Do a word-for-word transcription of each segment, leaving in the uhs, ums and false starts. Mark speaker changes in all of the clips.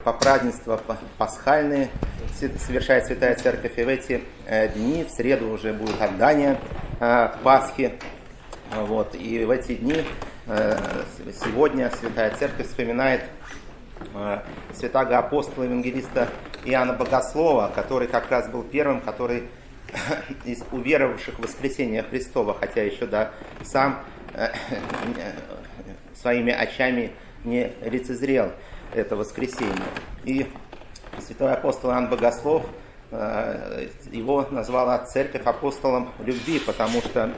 Speaker 1: по празднества пасхальные совершает Святая Церковь, и в эти дни, в среду уже будет отдание Пасхи. Вот, и в эти дни сегодня Святая Церковь вспоминает святаго апостола евангелиста Иоанна Богослова, который как раз был первым, который из уверовавших в воскресение Христова, хотя еще да, сам своими очами не лицезрел это воскресение. И святой апостол Иоанн Богослов, его назвала Церковь апостолом любви, потому что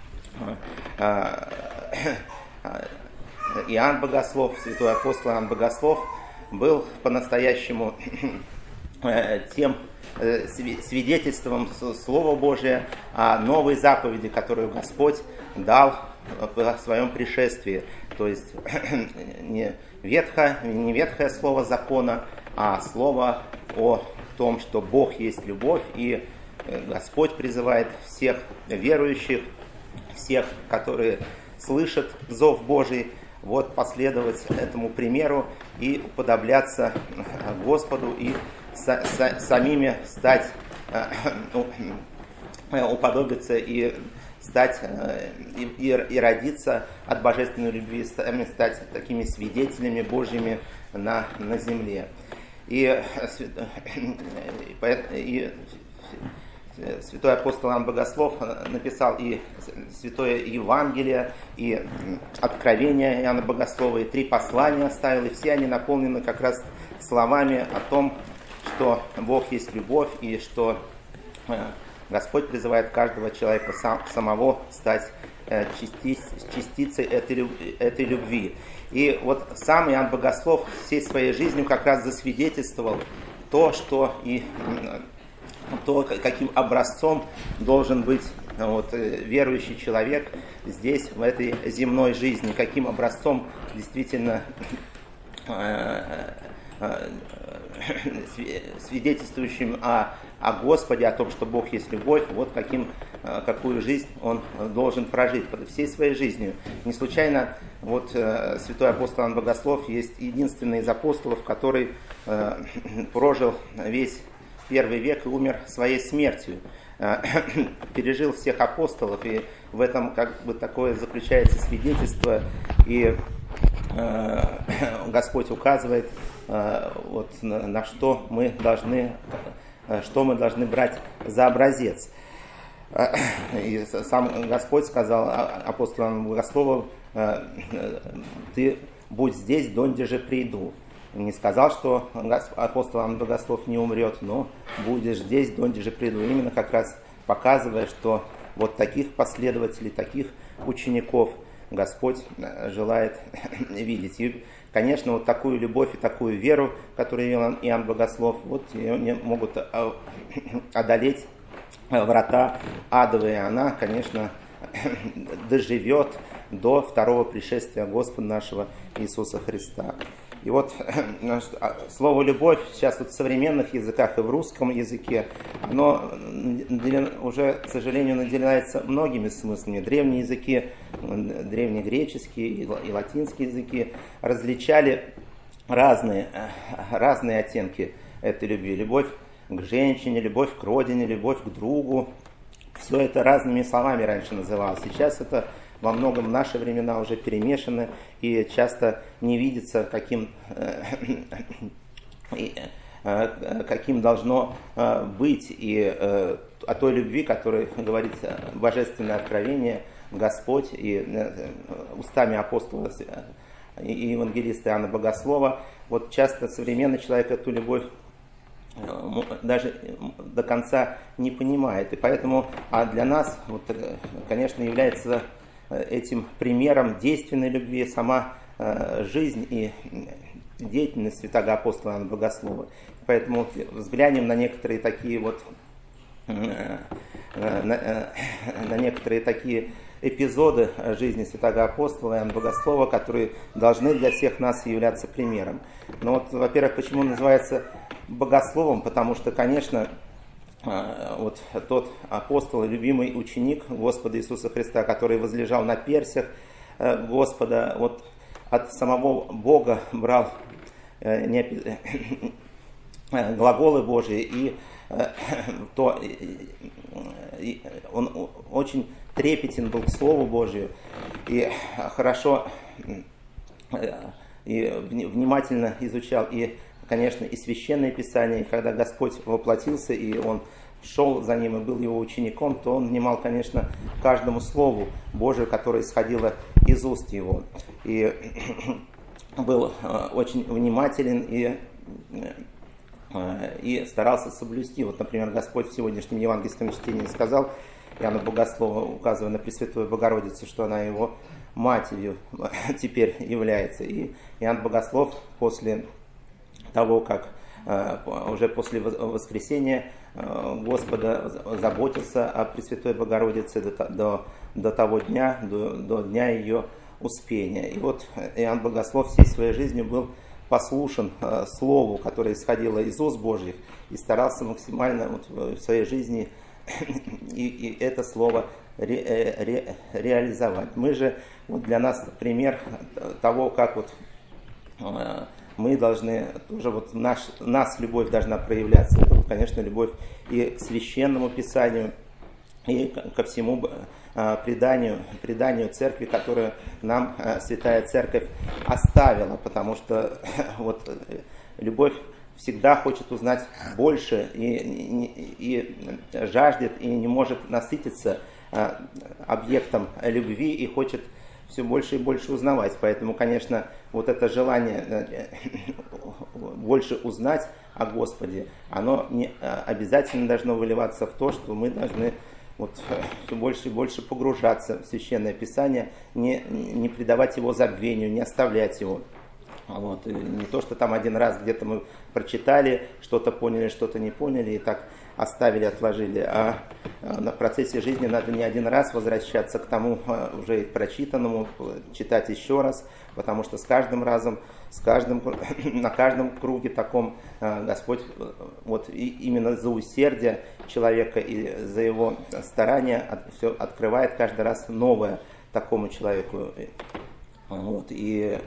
Speaker 1: Иоанн Богослов, святой апостол Иоанн Богослов, был по-настоящему тем свидетельством Слова Божия о новой заповеди, которую Господь дал в своем пришествии. То есть не ветхое, не ветхое слово закона, а слово о том, что Бог есть любовь, и Господь призывает всех верующих, всех, которые слышат зов Божий, вот последовать этому примеру и уподобляться Господу и са, са, самими стать, ну, уподобиться и стать и, и, и родиться от божественной любви, стать такими свидетелями Божьими на, на земле. И, и святой апостол Иоанн Богослов написал и Святое Евангелие, и Откровение Иоанна Богослова, и три послания оставил, и все они наполнены как раз словами о том, что Бог есть любовь, и что Господь призывает каждого человека сам, самого стать частиц, частицей этой, этой любви. И вот сам Иоанн Богослов всей своей жизнью как раз засвидетельствовал то, что и то, каким образцом должен быть вот, верующий человек здесь, в этой земной жизни, каким образцом действительно свидетельствующим о, о Господе, о том, что Бог есть любовь, вот каким, какую жизнь он должен прожить всей своей жизнью. Не случайно вот святой апостол Иоанн Богослов есть единственный из апостолов, который прожил весь первый век и умер своей смертью, пережил всех апостолов, и в этом как бы такое заключается свидетельство, и э, Господь указывает, э, вот, на, на что мы должны, что мы должны брать за образец. И сам Господь сказал апостолу Богослову: ты будь здесь, донде же приду. Не сказал, что апостол Иоанн Богослов не умрет, но будешь здесь, донде же приду. Именно как раз показывая, что вот таких последователей, таких учеников Господь желает видеть. И, конечно, вот такую любовь и такую веру, которую имел Иоанн Богослов, вот ее могут одолеть врата адовые. Она, конечно, доживет до второго пришествия Господа нашего Иисуса Христа. И вот слово «любовь» сейчас вот в современных языках и в русском языке, оно уже, к сожалению, наделяется многими смыслами. Древние языки, древнегреческие и латинские языки различали разные, разные оттенки этой любви. Любовь к женщине, любовь к родине, любовь к другу. Все это разными словами раньше называлось. Сейчас это во многом в наши времена уже перемешаны и часто не видится, каким, каким должно быть, и о той любви, о которой говорит Божественное откровение, Господь, и устами апостола и евангелиста Иоанна Богослова. Вот часто современный человек эту любовь даже до конца не понимает. И поэтому а для нас, вот, конечно, является этим примером действенной любви сама э, жизнь и деятельность святаго апостола Иоанна Богослова. Поэтому взглянем на некоторые такие вот э, на, э, на некоторые такие эпизоды жизни святаго апостола Иоанна Богослова, которые должны для всех нас являться примером. Но вот, во-первых, почему он называется богословом? Потому что, конечно, вот тот апостол, любимый ученик Господа Иисуса Христа, который возлежал на персях Господа, вот от самого Бога брал не, глаголы Божьи, и то и он очень трепетен был к Слову Божию, и хорошо и внимательно изучал и, конечно, и Священное Писание, и когда Господь воплотился, и он шел за ним и был его учеником, то он внимал, конечно, каждому Слову Божию, которое исходило из уст его. И был очень внимателен и, и старался соблюсти. Вот, например, Господь в сегодняшнем евангельском чтении сказал Иоанну Богослову, указывая на Пресвятую Богородицу, что она его матерью теперь является. И Иоанн Богослов после того, как уже после воскресения Господа заботился о Пресвятой Богородице до, до, до того дня, до, до дня ее успения. И вот Иоанн Богослов всей своей жизнью был послушен Слову, которое исходило из уст Божьих, и старался максимально вот в своей жизни и, и это Слово ре, ре, реализовать. Мы же, вот для нас пример того, как вот мы должны, тоже вот наш, нас любовь должна проявляться. Это, вот, конечно, любовь и к Священному Писанию, и ко всему преданию, преданию Церкви, которую нам Святая Церковь оставила, потому что вот любовь всегда хочет узнать больше и, и, и жаждет, и не может насытиться объектом любви, и хочет все больше и больше узнавать. Поэтому, конечно, вот это желание больше узнать о Господе, оно не обязательно должно выливаться в то, что мы должны вот все больше и больше погружаться в Священное Писание, не, не придавать его забвению, не оставлять его. Вот. И не то, что там один раз где-то мы прочитали, что-то поняли, что-то не поняли, и так оставили, отложили. А на процессе жизни надо не один раз возвращаться к тому уже прочитанному, читать еще раз, потому что с каждым разом, с каждым, на каждом круге таком Господь вот именно за усердие человека и за его старания все открывает каждый раз новое такому человеку. Вот. И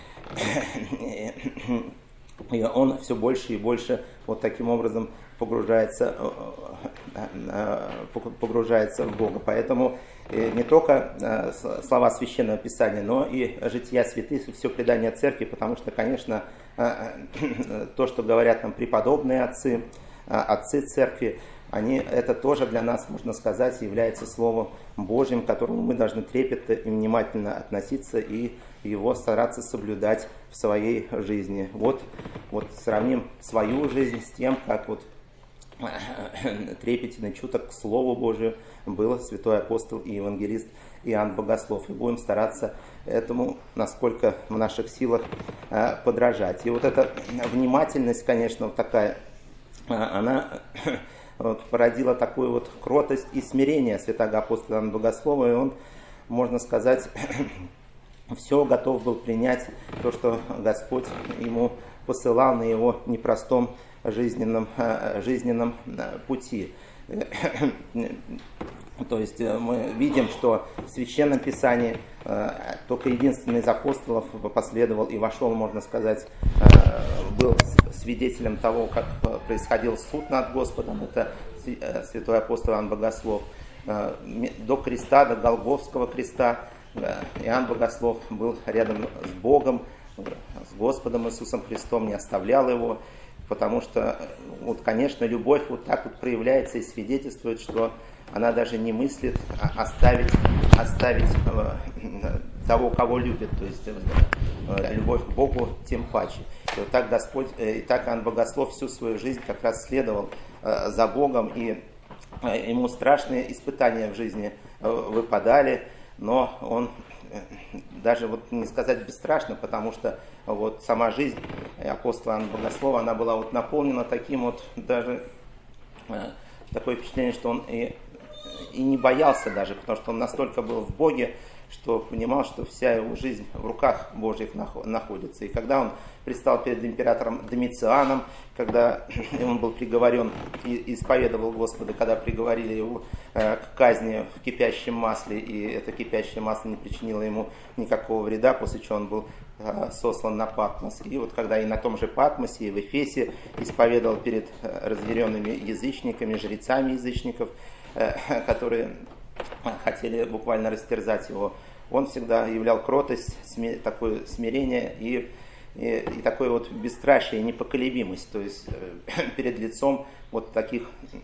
Speaker 1: И он все больше и больше вот таким образом погружается, погружается в Бога. Поэтому не только слова Священного Писания, но и жития святых, и все предание Церкви, потому что, конечно, то, что говорят нам преподобные отцы, отцы Церкви, они, это тоже для нас, можно сказать, является Словом Божьим, к которому мы должны трепетно и внимательно относиться и его стараться соблюдать в своей жизни. Вот, вот сравним свою жизнь с тем, как вот трепетен и чуток к Слову Божию был святой апостол и евангелист Иоанн Богослов. И будем стараться этому, насколько в наших силах, подражать. И вот эта внимательность, конечно, вот такая, она вот породила такую вот кротость и смирение святого апостола Иоанна Богослова, и он, можно сказать, все готов был принять то, что Господь ему посылал на его непростом жизненном, жизненном пути. То есть мы видим, что в Священном Писании только единственный из апостолов последовал и вошел, можно сказать, был свидетелем того, как происходил суд над Господом. Это святой апостол Иоанн Богослов. До креста, до Голгофского креста Иоанн Богослов был рядом с Богом, с Господом Иисусом Христом, не оставлял его, потому что, вот, конечно, любовь вот так вот проявляется и свидетельствует, что она даже не мыслит оставить, оставить того, кого любит, то есть любовь к Богу тем паче. И вот так Господь, и так Иоанн Богослов всю свою жизнь как раз следовал за Богом, и ему страшные испытания в жизни выпадали, но он даже вот не сказать бесстрашно, потому что вот сама жизнь апостола Иоанна Богослова, она была вот наполнена таким вот даже такое впечатление, что он и, и не боялся даже, потому что он настолько был в Боге, что понимал, что вся его жизнь в руках Божьих находится. И когда он предстал перед императором Домицианом, когда он был приговорен и исповедовал Господа, когда приговорили его к казни в кипящем масле, и это кипящее масло не причинило ему никакого вреда, после чего он был сослан на Патмос. И вот когда и на том же Патмосе, и в Эфесе исповедовал перед разъяренными язычниками, жрецами язычников, которые хотели буквально растерзать его, он всегда являл кротость, такое смирение и, и, и такое вот бесстрашие, непоколебимость, то есть перед лицом вот таких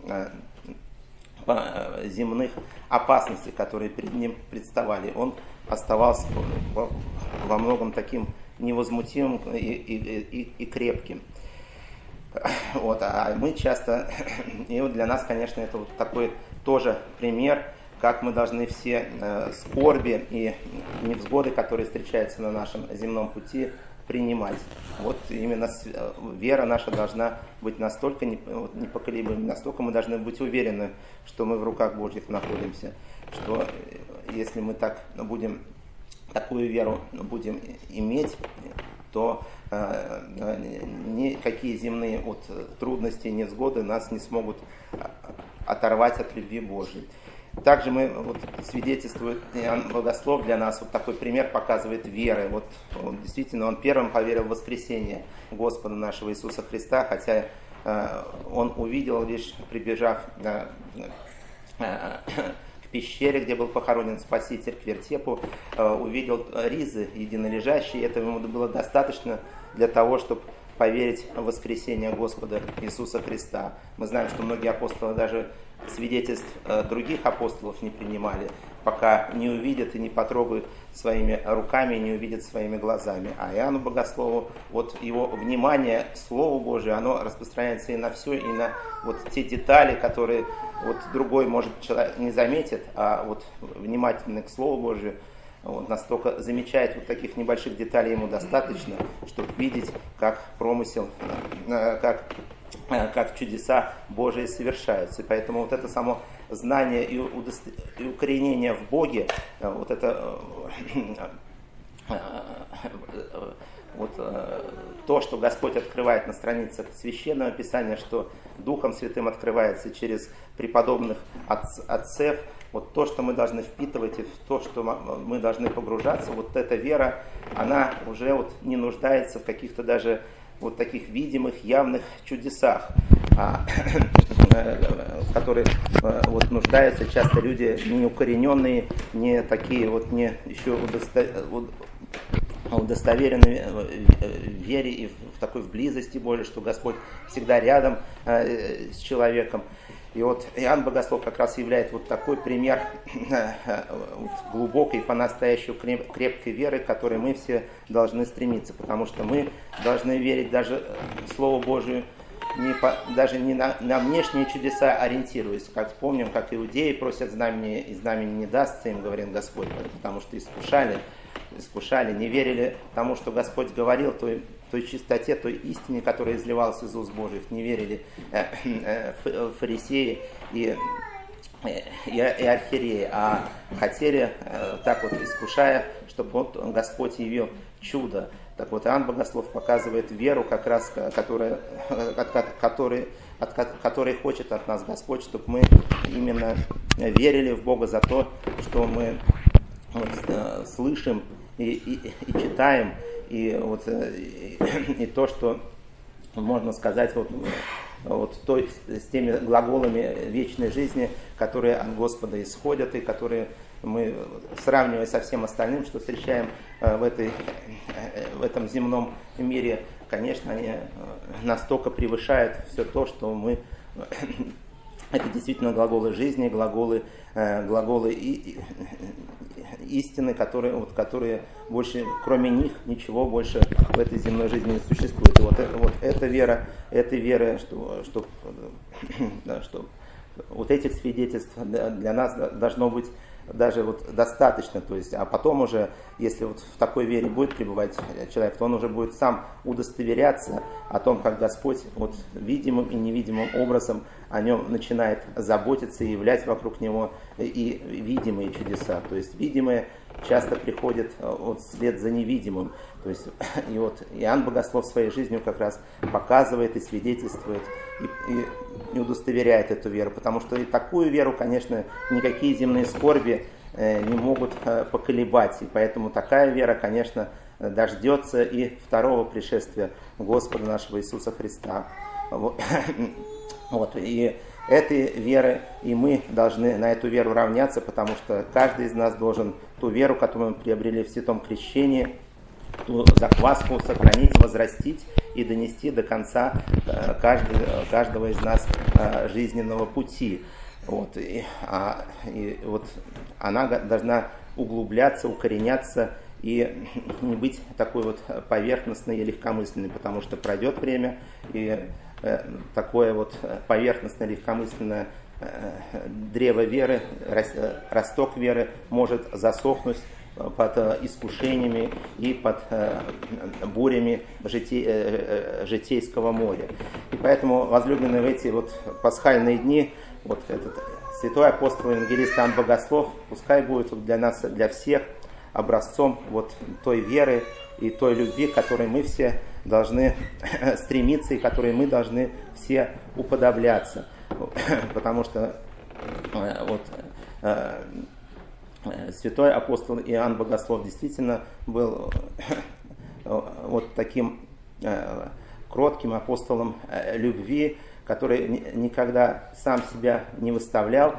Speaker 1: земных опасностей, которые перед ним представали, он оставался во многом таким невозмутимым и, и, и, и крепким. Вот, а мы часто, и вот для нас, конечно, это вот такой тоже пример, как мы должны все э, скорби и невзгоды, которые встречаются на нашем земном пути, принимать. Вот именно вера наша должна быть настолько непоколебимой, настолько мы должны быть уверены, что мы в руках Божьих находимся, что если мы так будем, такую веру будем иметь, то э, никакие земные вот, трудности, невзгоды нас не смогут оторвать от любви Божьей. Также мы, вот, свидетельствует Иоанн Богослов для нас, вот такой пример показывает веры. Вот, он, действительно, он первым поверил в воскресение Господа нашего Иисуса Христа, хотя э, он увидел лишь, прибежав э, э, к пещере, где был похоронен Спаситель, к вертепу, э, увидел ризы единолежащие. Этого ему было достаточно для того, чтобы поверить в воскресение Господа Иисуса Христа. Мы знаем, что многие апостолы даже свидетельств других апостолов не принимали, пока не увидят и не потрогают своими руками, и не увидят своими глазами. А Иоанну Богослову, вот его внимание к Слову Божию, оно распространяется и на все, и на вот те детали, которые вот другой, может, человек не заметит, а вот внимательный к Слову Божию, вот настолько замечает вот таких небольших деталей ему достаточно, чтобы видеть, как промысел, как, как чудеса Божии совершаются. И поэтому вот это само знание и, удост... и укоренение в Боге, вот это вот то, что Господь открывает на страницах Священного Писания, что Духом Святым открывается через преподобных отц... отцев, вот то, что мы должны впитывать, и в то, что мы должны погружаться, вот эта вера, она уже вот не нуждается в каких-то даже вот таких видимых, явных чудесах, а, в которых вот нуждаются часто люди неукорененные, не такие вот, не еще удосто... удостоверенные в вере и в такой в близости Божией, что Господь всегда рядом э, с человеком. И вот Иоанн Богослов как раз является вот такой пример вот, глубокой, по-настоящему крепкой веры, к которой мы все должны стремиться, потому что мы должны верить даже в Слово Божие, не по, даже не на, на внешние чудеса ориентируясь. Как помним, как иудеи просят знамения, и знамение не дастся им, говорит Господь, потому что искушали, искушали, не верили тому, что Господь говорил, той, той чистоте, той истине, которая изливалась из уст Божьих, не верили э, э, фарисеи и, и, и архиереи, а хотели, э, так вот искушая, чтобы вот Господь явил чудо. Так вот, Иоанн Богослов показывает веру, как раз, которая, от, от, которой, от которой хочет от нас Господь, чтобы мы именно верили в Бога за то, что мы вот, э, слышим и, и, и читаем, и, вот, и, и то, что можно сказать вот, вот той, с теми глаголами вечной жизни, которые от Господа исходят, и которые мы, сравнивая со всем остальным, что встречаем в, этой, в этом земном мире, конечно, они настолько превышают все то, что мы... Это действительно глаголы жизни, глаголы, глаголы и, и, истины, которые, вот, которые больше, кроме них, ничего больше в этой земной жизни не существует. И вот, вот эта вера, эта вера, что, что, да, что вот этих свидетельств для нас должно быть даже вот достаточно, то есть, а потом уже, если вот в такой вере будет пребывать человек, то он уже будет сам удостоверяться о том, как Господь вот видимым и невидимым образом о нем начинает заботиться и являть вокруг него и видимые чудеса. То есть видимые часто приходит вот вслед за невидимым. То есть и вот Иоанн Богослов своей жизнью как раз показывает и свидетельствует, и, и, и удостоверяет эту веру. Потому что и такую веру, конечно, никакие земные скорби э, не могут э, поколебать. И поэтому такая вера, конечно, дождется и второго пришествия Господа нашего Иисуса Христа. Вот. Вот. И этой веры, и мы должны на эту веру равняться, потому что каждый из нас должен ту веру, которую мы приобрели в святом крещении, ту закваску сохранить, возрастить и донести до конца каждый, каждого из нас жизненного пути. Вот. И, а, и вот она должна углубляться, укореняться и не быть такой вот поверхностной и легкомысленной, потому что пройдет время, и э, такое вот поверхностное, легкомысленное э, древо веры, росток веры может засохнуть под искушениями и под э, бурями жите, э, житейского моря. И поэтому, возлюбленные, в эти вот пасхальные дни, вот этот святой апостол евангелист Иоанн Богослов, пускай будет для нас, для всех, образцом вот той веры и той любви, к которой мы все должны стремиться и которой мы должны все уподобляться. Потому что вот, святой апостол Иоанн Богослов действительно был вот таким кротким апостолом любви, который никогда сам себя не выставлял,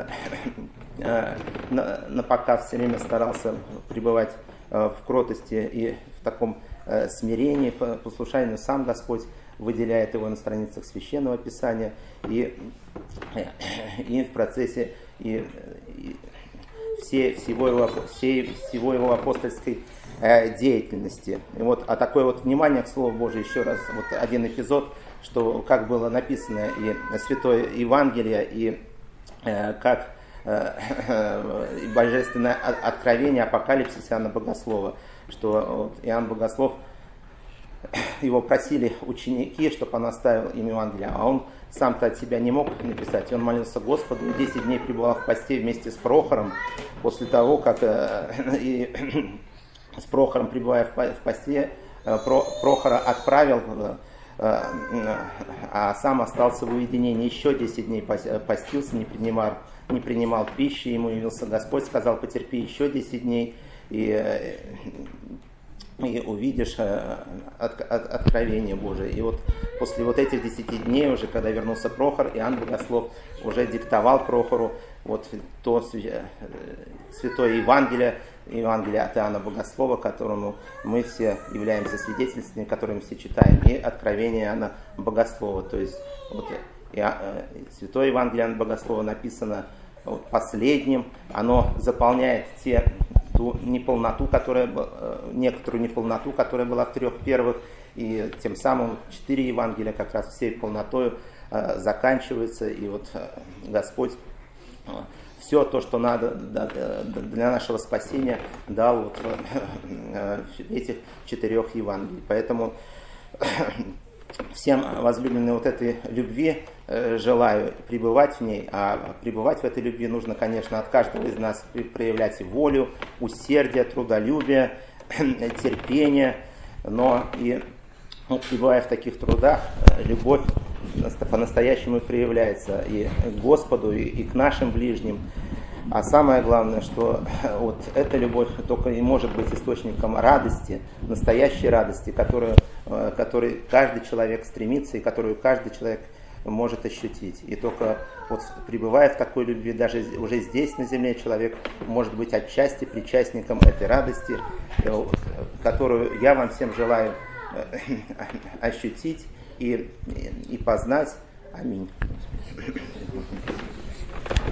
Speaker 1: на, на показ все время старался пребывать в кротости и в таком смирении, послушании, но сам Господь выделяет его на страницах Священного Писания и, и в процессе и, и все, всего, его, всей, всего его апостольской деятельности. И вот, а такое вот внимание к Слову Божию, еще раз, вот один эпизод, что как было написано и Святое Евангелие, и э, как э, божественное откровение, апокалипсис Иоанна Богослова, что вот, Иоанн Богослов, его просили ученики, чтобы он оставил им Евангелие, а он сам-то от себя не мог написать, и он молился Господу, и десять дней пребывал в посте вместе с Прохором, после того, как э, и, с Прохором, пребывая в посте, э, Прохора отправил, а сам остался в уединении, еще десять дней постился, не принимал, не принимал пищи, ему явился Господь, сказал: потерпи еще десять дней, и, и увидишь от, от, откровение Божие. И вот после вот этих десяти дней, уже когда вернулся Прохор, Иоанн Богослов уже диктовал Прохору вот то святое Евангелие, Евангелие от Иоанна Богослова, которому мы все являемся свидетельствами, которые мы все читаем, и откровение Иоанна Богослова. То есть вот, и, э, святое Евангелие Иоанна Богослова написано вот, последним, оно заполняет те, ту неполноту, которая, э, некоторую неполноту, которая была в трех первых, и тем самым четыре Евангелия как раз всей полнотой э, заканчиваются, и вот э, Господь э, все то, что надо для нашего спасения, дал вот в этих четырех Евангелиях. Поэтому всем, возлюбленные, вот этой любви желаю пребывать в ней, а пребывать в этой любви нужно, конечно, от каждого из нас проявлять волю, усердие, трудолюбие, терпение, но и ну, пребывая в таких трудах, любовь по-настоящему проявляется и к Господу, и, и к нашим ближним. А самое главное, что вот эта любовь только и может быть источником радости, настоящей радости, которую, которой каждый человек стремится и которую каждый человек может ощутить. И только вот пребывая в такой любви, даже уже здесь на земле, человек может быть отчасти причастником этой радости, которую я вам всем желаю ощутить и, и познать. Аминь.